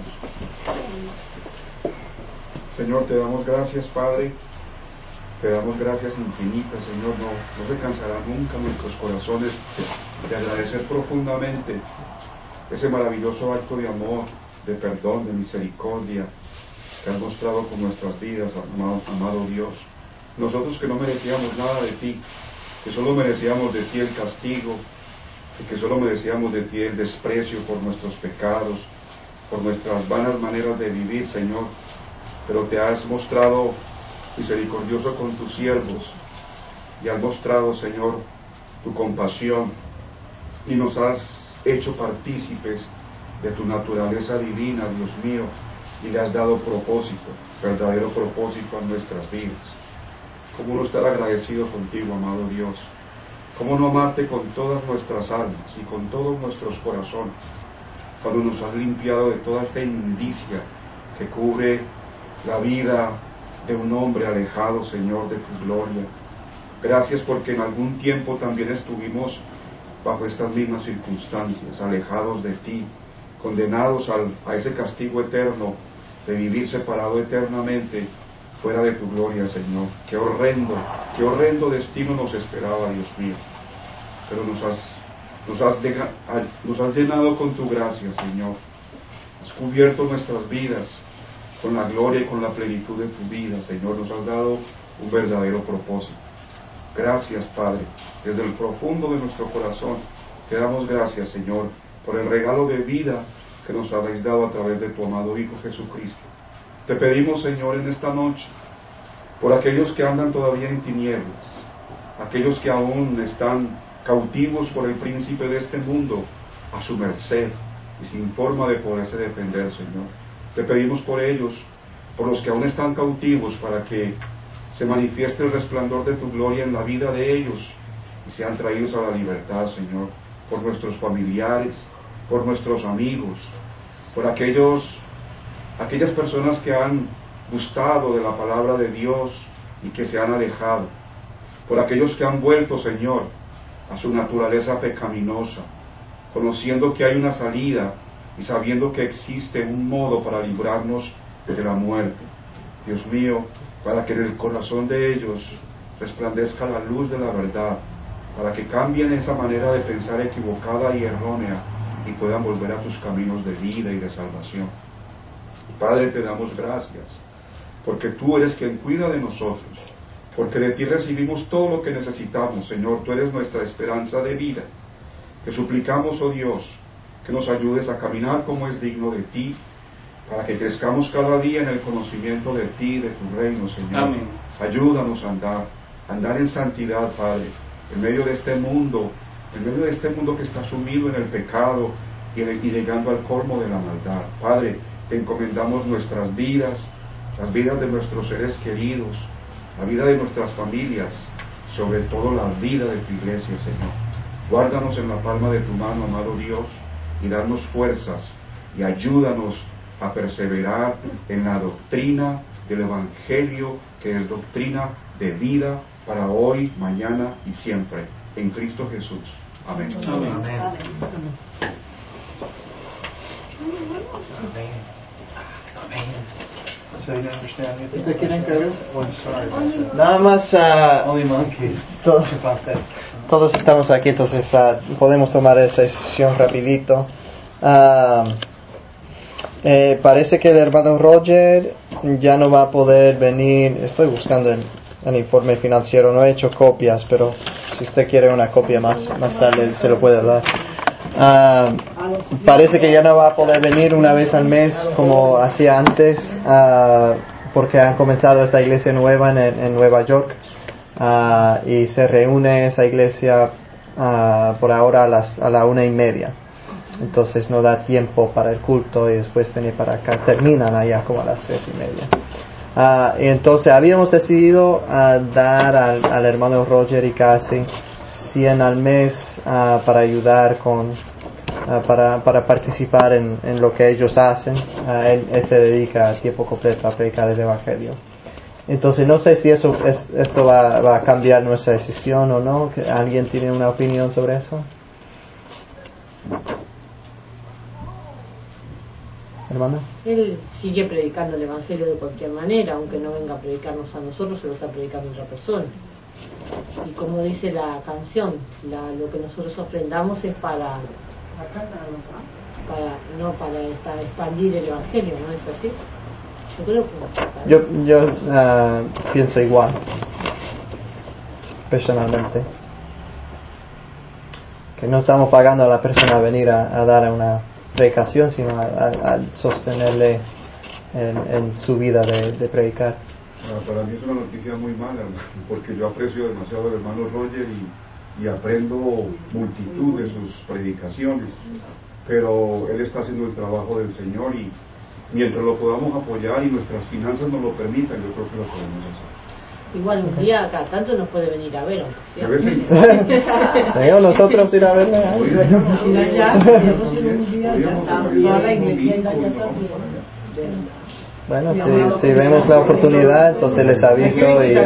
Señor, te damos gracias, Padre. Te damos gracias infinitas, Señor. No, no se cansará nunca nuestros corazones de agradecer profundamente ese maravilloso acto de amor, de perdón, de misericordia que has mostrado con nuestras vidas, amado, amado Dios. Nosotros que no merecíamos nada de ti, que solo merecíamos de ti el castigo, y que solo merecíamos de ti el desprecio por nuestros pecados, por nuestras vanas maneras de vivir, Señor, pero te has mostrado misericordioso con tus siervos y has mostrado, Señor, tu compasión y nos has hecho partícipes de tu naturaleza divina, Dios mío, y le has dado propósito, verdadero propósito a nuestras vidas. ¿Cómo no estar agradecido contigo, amado Dios? ¿Cómo no amarte con todas nuestras almas y con todos nuestros corazones, cuando nos has limpiado de toda esta inmundicia que cubre la vida de un hombre alejado, Señor, de tu gloria? Gracias porque en algún tiempo también estuvimos bajo estas mismas circunstancias, alejados de ti, condenados al, a ese castigo eterno de vivir separado eternamente fuera de tu gloria, Señor. Qué horrendo, qué horrendo destino nos esperaba, Dios mío. Pero nos has, nos has, deja, nos has llenado con tu gracia, Señor. Has cubierto nuestras vidas con la gloria y con la plenitud de tu vida, Señor. Nos has dado un verdadero propósito. Gracias, Padre. Desde el profundo de nuestro corazón te damos gracias, Señor, por el regalo de vida que nos habéis dado a través de tu amado Hijo Jesucristo. Te pedimos, Señor, en esta noche, por aquellos que andan todavía en tinieblas, aquellos que aún están cautivos por el príncipe de este mundo, a su merced y sin forma de poderse defender, Señor. Te pedimos por ellos, por los que aún están cautivos, para que se manifieste el resplandor de tu gloria en la vida de ellos y sean traídos a la libertad, Señor, por nuestros familiares, por nuestros amigos, por aquellos, aquellas personas que han gustado de la palabra de Dios y que se han alejado, por aquellos que han vuelto, Señor, a su naturaleza pecaminosa, conociendo que hay una salida y sabiendo que existe un modo para librarnos de la muerte. Dios mío, para que en el corazón de ellos resplandezca la luz de la verdad, para que cambien esa manera de pensar equivocada y errónea y puedan volver a tus caminos de vida y de salvación. Padre, te damos gracias, porque tú eres quien cuida de nosotros, porque de ti recibimos todo lo que necesitamos, Señor. Tú eres nuestra esperanza de vida. Te suplicamos, oh Dios, que nos ayudes a caminar como es digno de ti, para que crezcamos cada día en el conocimiento de ti, de tu reino, Señor. Amén. Ayúdanos a andar, a andar en santidad, Padre, en medio de este mundo, en medio de este mundo que está sumido en el pecado y, en el, y llegando al colmo de la maldad. Padre, te encomendamos nuestras vidas, las vidas de nuestros seres queridos, la vida de nuestras familias, sobre todo la vida de tu iglesia, Señor. Guárdanos en la palma de tu mano, amado Dios, y danos fuerzas y ayúdanos a perseverar en la doctrina del Evangelio, que es doctrina de vida para hoy, mañana y siempre, en Cristo Jesús. Amén. Amén. Amén. ¿Usted quiere encargar? Nada más, uh, Only monkeys. to- todos estamos aquí, entonces uh, podemos tomar esa decisión rapidito. Uh, eh, parece que el hermano Roger ya no va a poder venir. Estoy buscando el, el informe financiero, no he hecho copias, pero si usted quiere una copia más, más tarde se lo puede dar. Uh, parece que ya no va a poder venir una vez al mes como hacía antes, uh, porque han comenzado esta iglesia nueva en, en Nueva York, uh, y se reúne esa iglesia uh, por ahora a, las, a la una y media. Entonces no da tiempo para el culto y después venir para acá. Terminan allá como a las tres y media. Uh, y entonces habíamos decidido uh, dar al, al hermano Roger y Cassie cien al mes uh, para ayudar con uh, para, para participar en, en lo que ellos hacen. Uh, él, él se dedica a tiempo completo a predicar el evangelio. Entonces no sé si eso es, esto va, va a cambiar nuestra decisión o no. ¿Alguien tiene una opinión sobre eso? Hermana. Él sigue predicando el evangelio de cualquier manera, aunque no venga a predicarnos a nosotros, se lo está predicando a otra persona. Y como dice la canción, la, lo que nosotros ofrendamos es para, para no para esta, expandir el evangelio, ¿no es así? Yo creo que yo, yo uh, pienso igual, personalmente, que no estamos pagando a la persona a venir a, a dar una predicación, sino a, a, a sostenerle en, en su vida de, de predicar. Para mí es una noticia muy mala, porque yo aprecio demasiado al hermano Roger y, y aprendo multitud de sus predicaciones, pero él está haciendo el trabajo del Señor y mientras lo podamos apoyar y nuestras finanzas nos lo permitan, yo creo que lo podemos hacer. Igual un día acá tanto nos puede venir a ver, aunque sea. Tenemos nosotros ir a verle. Bueno, si, si vemos la oportunidad, entonces les aviso y...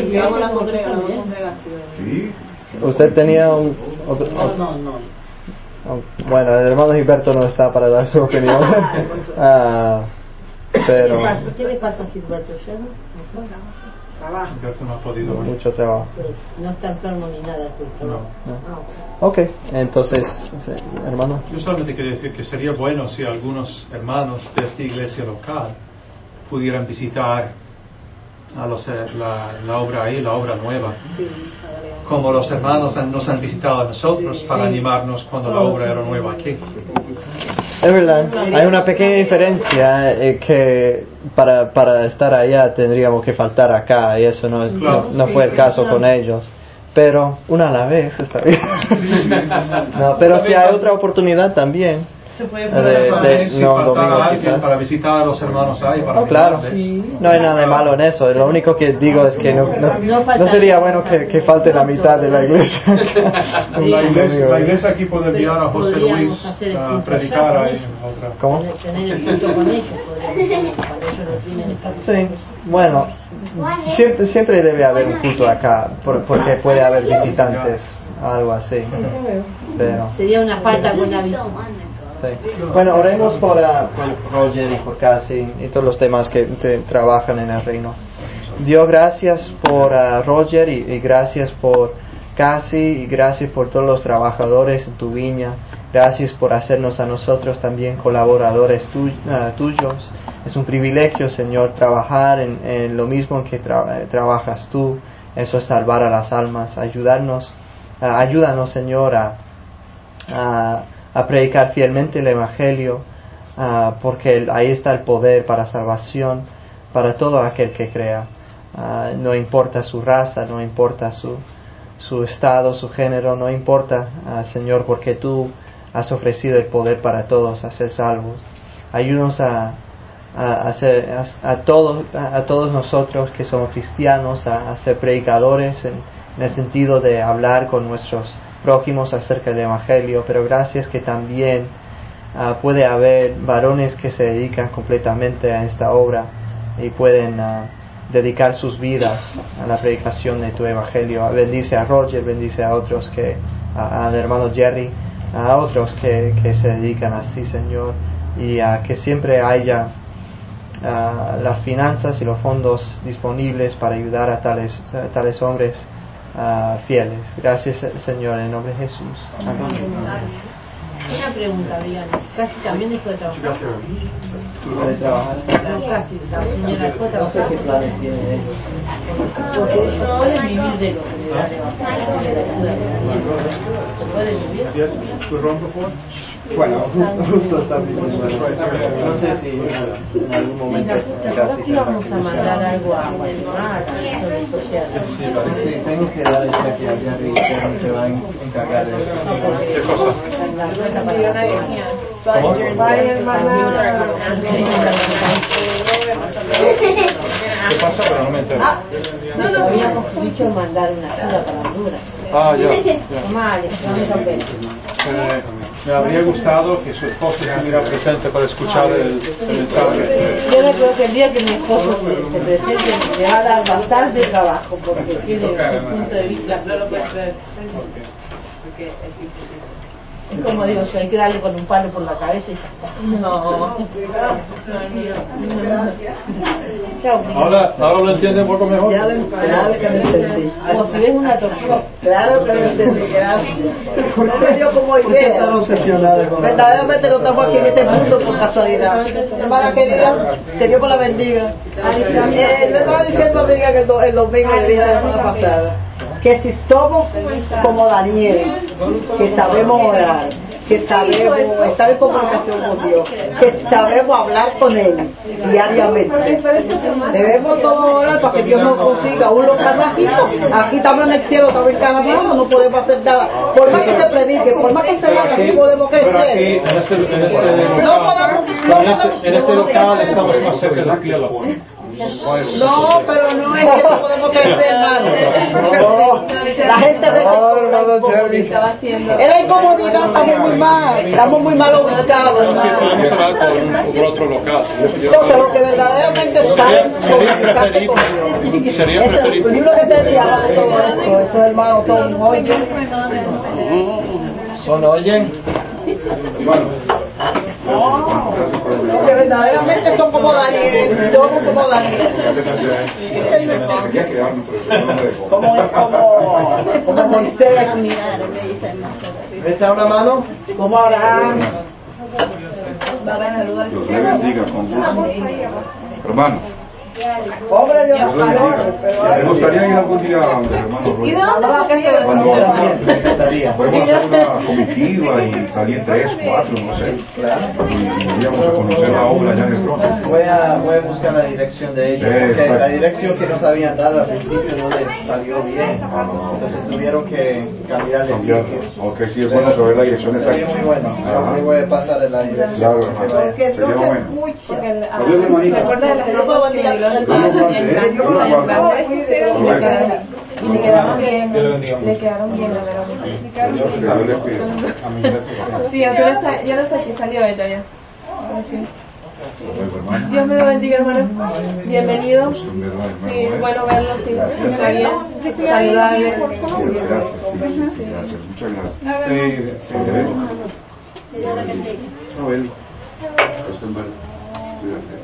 Uh, ¿usted tenía un... Otro, otro, no, no. Bueno, el hermano Gilberto no está para dar su opinión. uh, pero... ¿Qué le pasa a Gilberto? ¿Ya no? Trabajo. No ha podido ver. Mucho trabajo. No está enfermo ni nada. No. No. Ok, entonces, hermano. Yo solamente quería decir que sería bueno si algunos hermanos de esta iglesia local pudieran visitar a los, la, la obra ahí, la obra nueva. Como los hermanos nos han visitado a nosotros para animarnos cuando la obra era nueva aquí. Es verdad, hay una pequeña diferencia eh, que para, para estar allá tendríamos que faltar acá y eso no, es, no, no fue el caso con ellos. Pero una a la vez está bien. No, pero si hay otra oportunidad también. De, de, no, un domingo quizás. Para visitar a los hermanos ahí. Para oh, claro, no hay nada de malo en eso. Lo único que digo es que no, no, no sería bueno que, que falte la mitad de la iglesia. La iglesia, la iglesia aquí puede enviar a José Luis a predicar ahí. ¿Cómo? Tener el culto con ellos, cuando ellos no tienen el sí, bueno, siempre, siempre debe haber un culto acá, por, porque puede haber visitantes, algo así. Pero sería una falta con la visita. Sí. Bueno, oremos por, uh, por Roger y por Cassie y todos los demás que te, trabajan en el reino. Dios, gracias por uh, Roger y, y gracias por Cassie y gracias por todos los trabajadores en tu viña. Gracias por hacernos a nosotros también colaboradores tu, uh, tuyos. Es un privilegio, Señor, trabajar en, en lo mismo en que tra- trabajas tú. Eso es salvar a las almas. Ayudarnos, uh, ayúdanos, Señor, a... a a predicar fielmente el Evangelio, uh, porque ahí está el poder para salvación para todo aquel que crea. Uh, no importa su raza, no importa su, su estado, su género, no importa, uh, Señor, porque tú has ofrecido el poder para todos a ser salvos. Ayúdanos a, a, a, ser, a, a, todos, a, a todos nosotros que somos cristianos a, a ser predicadores en, en el sentido de hablar con nuestros prójimos acerca del Evangelio, pero gracias que también uh, puede haber varones que se dedican completamente a esta obra y pueden uh, dedicar sus vidas a la predicación de tu Evangelio. Bendice a Roger, bendice a otros que, a, al hermano Jerry, a otros que, que se dedican así, Señor, y uh, que siempre haya uh, las finanzas y los fondos disponibles para ayudar a tales, a tales hombres Uh, fieles. Gracias, Señor, en el nombre de Jesús. Amén. Una pregunta, Brian. Casi también dejó de trabajar. ¿Puede trabajar? No, casi. La señora dejó de trabajar. No sé qué planes tienen ellos. Porque ellos pueden vivir de lo que le da el Evangelio. ¿Se puede vivir? Bueno, justo, justo está bien. No sé si en algún momento casi. Vamos a mandar algo a Guatemala. Sí, tengo que dar el cheque a Jerry y se va a encargar de eso. ¿Qué cosa? ¿Cómo? ¿Qué pasa? Pero no me entero. No, no, habíamos dicho mandar una ayuda para Honduras. Ah, ya. ya. Tomá, Alex, dame papel. Eh, me habría gustado que su esposo estuviera presente para escuchar el, el mensaje. Yo no creo que el día que mi esposo se, se presente le va a dar bastante trabajo porque tiene un punto de vista. No lo puede creer. Es como digo, si hay que darle con un palo por la cabeza y ya está. No. Chao. Ahora, ahora lo entiende un poco mejor. Ya lo claro que lo entendí. Como si ves una tortuga. Claro que lo entendí, gracias. No me dio como idea. ¿Por qué están obsesionados con Verdaderamente no estamos aquí en este mundo por casualidad. Hermana querida, que Dios me la bendiga. Eh, le estaba diciendo a amiga que el, do, el domingo le dije la semana pasada que si somos como Daniel, que sabemos orar, que sabemos estar en comunicación con Dios, que sabemos hablar con Él diariamente, debemos todos orar para que Dios nos consiga un local más rico. Aquí estamos en el cielo, estamos en cada mano, no podemos hacer nada. Por más que se predique, por más que se haga, no podemos Pero aquí, crecer. en este, en este No local, podemos- en este, en este local estamos más cerca del cielo. No, pero no es que no podemos crecer, hermano. No, la gente de en la incomodidad estamos muy mal, estamos muy mal ubicados. No, sí, hermano. podemos hablar por, por otro local. Yo- Entonces, lo que verdaderamente Sería, saben sería comunicarse con Dios. preferible, sería Ese es el preferible. libro que te di habla de todo esto. Esos hermanos son oye. ¿Son oyen? Bueno, gracias por el Que mensaje. verdaderamente son como Daniel. Somos como Daniel. Quería quedarme, pero no me dejó. Como, como, como Moisés. ¿Me echa una mano? Como Abraham. Dios le bendiga con gusto. Hermano, Hombre, Dios Dios le bendiga. ¿Le gustaría ir algún día donde el hermano Roy? Cuando podemos hacer una comitiva y salir tres, cuatro, no sé. Y iríamos a conocer la obra allá en el tronco. Voy a, voy a buscar la dirección de ellos, porque la dirección que nos habían dado al principio no les salió bien, entonces tuvieron que cambiar de Cambiar. sitio. Ok, sí, es bueno saber la dirección Sería muy bueno. Ajá. Yo voy a pasar la dirección. Claro, que hermano. vaya. Que no Sería se bueno. escucha. Adiós, hermanita. ¿Recuerdas de las Que Dios me fotos que bendiga. los Dios nos guarde, ¿eh? Dios nos guarde. y le quedaron bien, le quedaron bien, la verdad. Dios le cuide. Sí, aunque no está, ya no está aquí, salió ella ya. Pero sí. Luego, hermano. Dios me lo bendiga, hermano. Bienvenido. Gusto en verla, hermano, Sí, ¿eh? bueno verlo, sí. Gracias. Está bien. Saludarle. Sí, gracias, sí, sí, sí, gracias. Muchas gracias. Sí, sí. Noel. Gusto en verla. Cuídate.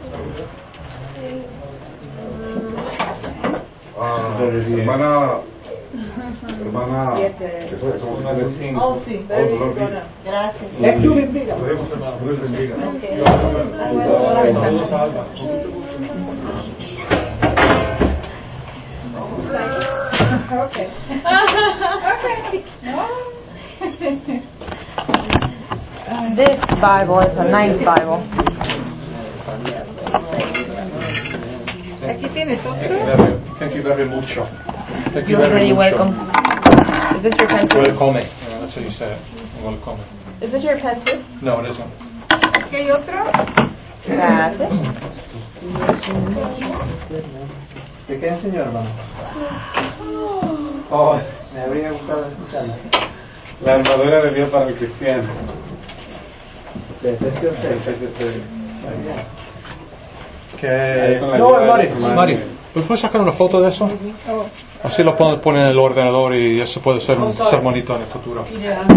Ah, hermana, hermana, eso es una de cinco. Oh, sí. Oh, dolor bien. Gracias. Es tu bendiga. Podemos, hermano. Dios bendiga. Saludos a Alba. Okay. This Bible is a nice Bible. Aquí tienes Thank you otro. very, thank you very much. Thank you You're very very much. welcome. Is this your pencil? Welcome. Yeah, that's how you say it. Welcome. Is this your pencil? No, it isn't. Aquí hay otro. Gracias. ¿De qué enseñó, hermano? Oh, me habría gustado escucharla. La armadura de Dios para el cristiano. De Efesios seis. Que... Ahí con la No, ayuda de Mari, los hermanos. Mari, ¿me puedes sacar una foto de eso? Así lo puedo poner en el ordenador y eso puede ser un sermonito en el futuro.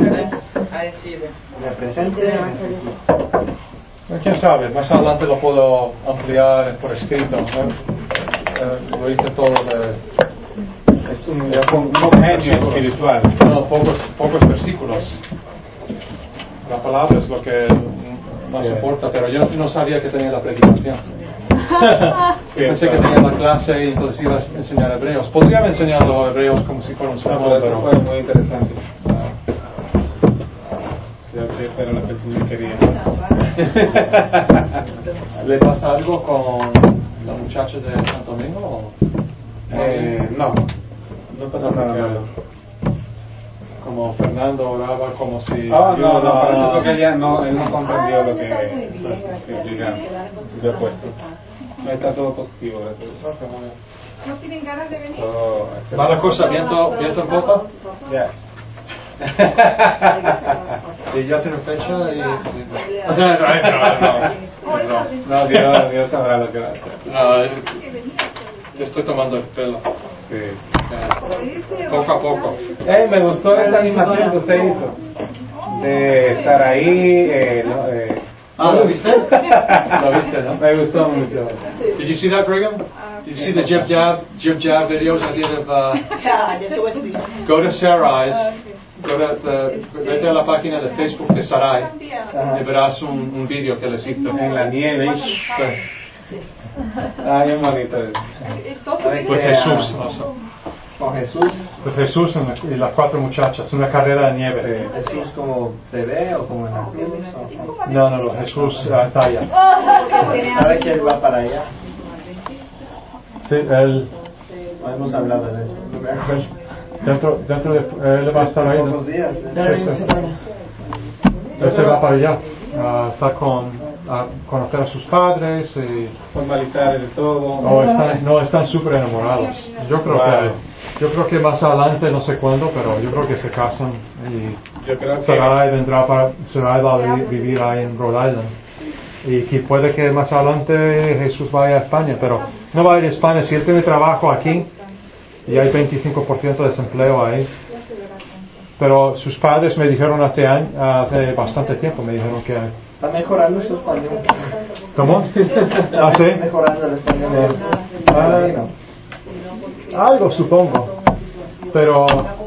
¿Me presente? Quién sabe, más adelante lo puedo ampliar por escrito, ¿no? Eh, lo hice todo de... Es un, es un genio espiritual. No, pocos, pocos versículos. La palabra es lo que más Sí. importa, pero yo no sabía que tenía la predicación. Sí, Pensé que eso- tenía la clase y entonces iba a enseñar hebreos. Podría haber enseñado hebreos como si fuera un No, sermón, pero eso pero... fue muy interesante. ah, Creo que esa era la persona que quería. ¿Le pasa algo con la muchacha de Santo Domingo? O... Eh, no, no pasa nada malo. Como Fernando oraba como si... Oh, no, no, pero yo creo Ah, que ella no, él no comprendió lo que, lo que yo, yo he puesto. Está todo positivo, gracias. ¿No tienen ganas de venir? Oh, ¿Va la cosa viento, viento en popa? Yes. Y ya tiene fecha y... No, no, no. No, Dios, Dios sabrá lo que va a hacer. No, es- yo estoy tomando el pelo. Sí. Eh, poco a poco. Eh, me gustó esa animación que usted hizo. De Saraí. Eh, no, eh. Ah, ¿lo viste? ¿Lo viste, no? Me gustó mucho. Did you see that, Brigham? Did you see the jib jab, jib jab videos I did of, uh, go to Sarai's, go to the, vete a la página de Facebook de Sarai y verás un, un video que les hice. En la nieve. Sí. Ah, bien bonito eso. Pues Jesús, also. Con Jesús, Pues Jesús y la- y las cuatro muchachas, una carrera de nieve. Jesús como bebé o como en la cruz. o- No, no, no, Jesús uh, está allá. ¿Sabe que él va para allá? Sí, él, No hemos hablado de eso. No me acuerdo. dentro, dentro de, él va a estar ahí. Pocos días. ¿eh? Sí, sí. Él se va para allá, a estar con, a conocer a sus padres y Formalizar el todo. no están, no están súper enamorados. Yo creo Wow. que, yo creo que más adelante no sé cuándo, pero yo creo que se casan y Yo creo que. Sarai vendrá para, Sarai va a vi- vivir ahí en Rhode Island. Y que puede que más adelante Jesús vaya a España, pero no va a ir a España. Si él tiene trabajo aquí y hay veinticinco por ciento de desempleo ahí. Pero sus padres me dijeron hace, año, hace bastante tiempo, me dijeron que... Está mejorando su español. ¿Cómo? ¿Ah, sí? Está mejorando el español. de Jesús. Ah, algo supongo. Pero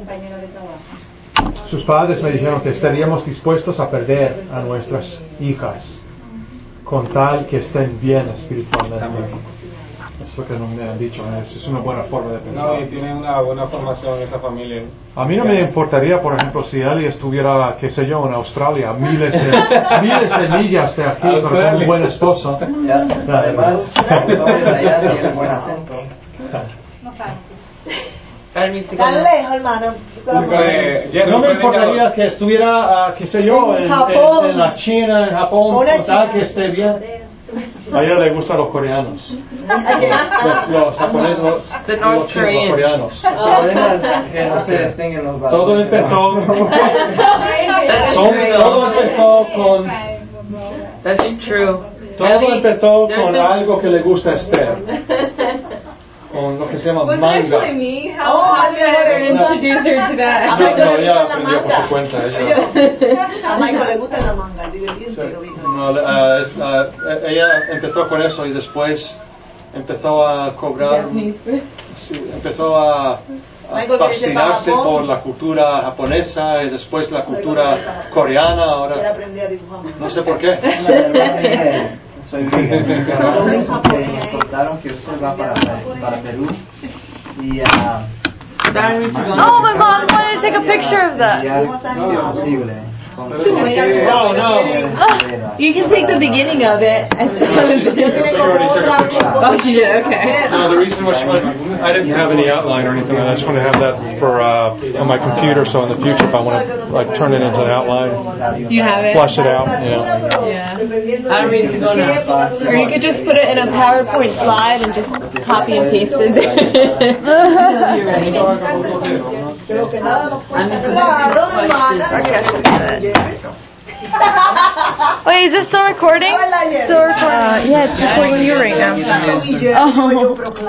sus padres me dijeron que estaríamos dispuestos a perder a nuestras hijas con tal que estén bien espiritualmente. Es lo que no me han dicho, es, es una buena forma de pensar. No, y tiene una buena formación esa familia. A mí no me importaría, por ejemplo, si Ali estuviera, qué sé yo, en Australia, miles de, miles de millas de aquí, pero con un buen esposo. Ya, además, los hombres de allá tienen buen acento. No saben. Tan lejos, hermano. Eh, Jerry, No me pueden importaría llamar. que estuviera, ah, qué sé yo, En en, Japón. en- en la China, en Japón, Una con tal chica. que esté bien. A ella le gustan los coreanos. Los, los japoneses, los, The los North chinos, los coreanos. El problema es que no se distinguen los valores. Todo empezó, That's son- true, todo though. empezó con, That's true. todo Ellie, empezó there's con a- algo que le gusta a Esther, con lo que se llama manga. me. Oh, I'm gonna introduce her to No, no, ella aprendió por su cuenta. Ella, A Michael le gusta la manga, el video bien sí, pero vino. no, ah, es- ah, ella empezó con eso y después empezó a cobrar, sí, empezó a, a Michael quiere irse para fascinarse Japón. por la cultura japonesa y después la cultura coreana. Quiere Ahora aprender a dibujar. no sé por qué. La verdad es que soy virgen. Que nos contaron que usted va para, para Perú y a... Oh, my mom wanted to take a picture of that. Si es posible. Con- No, no. You can take the beginning of it. She already took a picture. Oh, she did. Okay. No, the reason why she wanted, I didn't have any outline or anything. I just wanted to have that for uh, on my computer, so in the future, if I want to like turn it into an outline, You have it. flush it out, you know. Yeah. I don't mean to go now. Or you could just put it in a PowerPoint slide and just copy and paste it. You're ready. Wait, is this still recording? Still recording. Uh, yeah, it's recording you right now. Oh.